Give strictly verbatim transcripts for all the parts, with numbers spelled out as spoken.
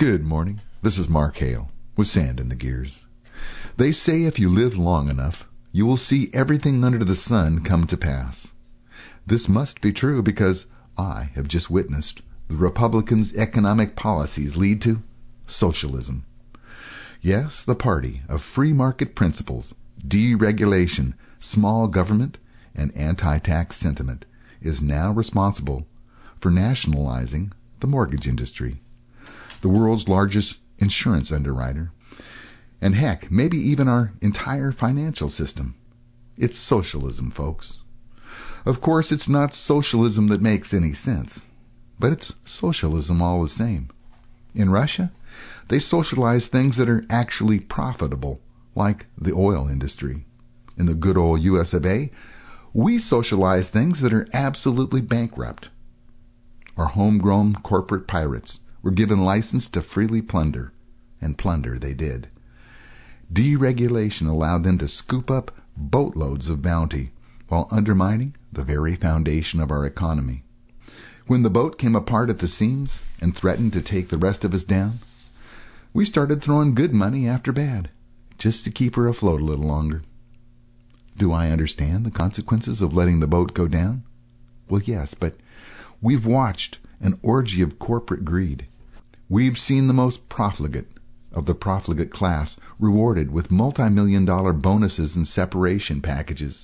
Good morning. This is Mark Hale with Sand in the Gears. They say if you live long enough, you will see everything under the sun come to pass. This must be true because I have just witnessed the Republicans' economic policies lead to socialism. Yes, the party of free market principles, deregulation, small government, and anti-tax sentiment is now responsible for nationalizing the mortgage industry, the world's largest insurance underwriter, and heck, maybe even our entire financial system. It's socialism, folks. Of course, it's not socialism that makes any sense, but it's socialism all the same. In Russia, they socialize things that are actually profitable, like the oil industry. In the good old U S of A, we socialize things that are absolutely bankrupt. Our homegrown corporate pirates were given license to freely plunder, and plunder they did. Deregulation allowed them to scoop up boatloads of bounty while undermining the very foundation of our economy. When the boat came apart at the seams and threatened to take the rest of us down, we started throwing good money after bad, just to keep her afloat a little longer. Do I understand the consequences of letting the boat go down? Well, yes, but we've watched an orgy of corporate greed. We've seen the most profligate of the profligate class rewarded with multi-million dollar bonuses and separation packages.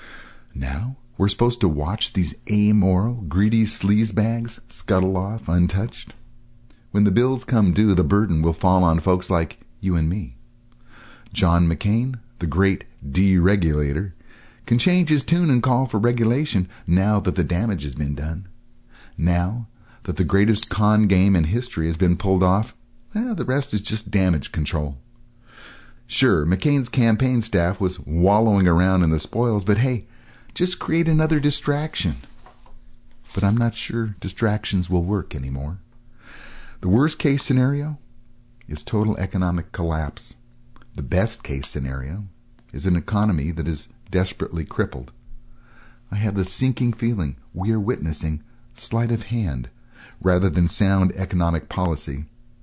Now we're supposed to watch these amoral, greedy sleazebags scuttle off untouched. When the bills come due, the burden will fall on folks like you and me. John McCain, the great deregulator, can change his tune and call for regulation now that the damage has been done. Now that the greatest con game in history has been pulled off, eh, the rest is just damage control. Sure, McCain's campaign staff was wallowing around in the spoils, but hey, just create another distraction. But I'm not sure distractions will work anymore. The worst case scenario is total economic collapse. The best case scenario is an economy that is desperately crippled. I have the sinking feeling we are witnessing sleight of hand rather than sound economic policy.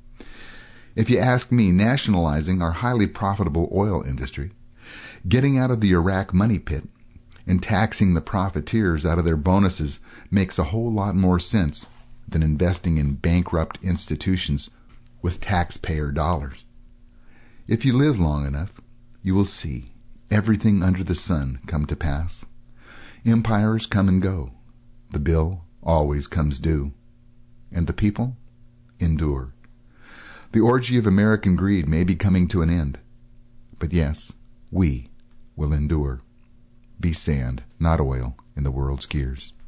If you ask me, nationalizing our highly profitable oil industry, getting out of the Iraq money pit, and taxing the profiteers out of their bonuses makes a whole lot more sense than investing in bankrupt institutions with taxpayer dollars. If you live long enough, you will see everything under the sun come to pass. Empires come and go. The bill always comes due. And the people endure. The orgy of American greed may be coming to an end. But yes, we will endure. Be sand, not oil, in the world's gears.